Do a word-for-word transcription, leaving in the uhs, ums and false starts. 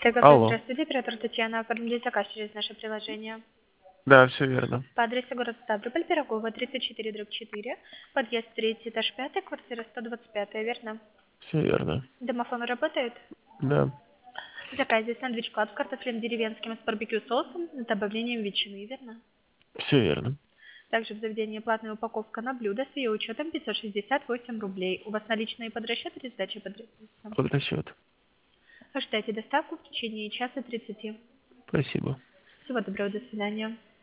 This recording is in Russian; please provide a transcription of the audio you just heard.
Торговля, Алло. здравствуйте, оператор Татьяна, оформили заказ через наше приложение. Да, все верно. По адресу город Ставрополь, Пирогова, тридцать четыре дробь четыре, подъезд третий, этаж пятый, квартира сто двадцать пять, верно? Все верно. Домофон работает? Да. В заказе сэндвич клаб с картофелем деревенским и с барбекю соусом с добавлением ветчины, верно? Все верно. Также в заведении платная упаковка на блюдо с ее учетом пятьсот шестьдесят восемь рублей. У вас наличные под расчет или сдача под расчет? Под расчет. Ожидайте доставку в течение часа тридцати. Спасибо. Всего доброго, до свидания.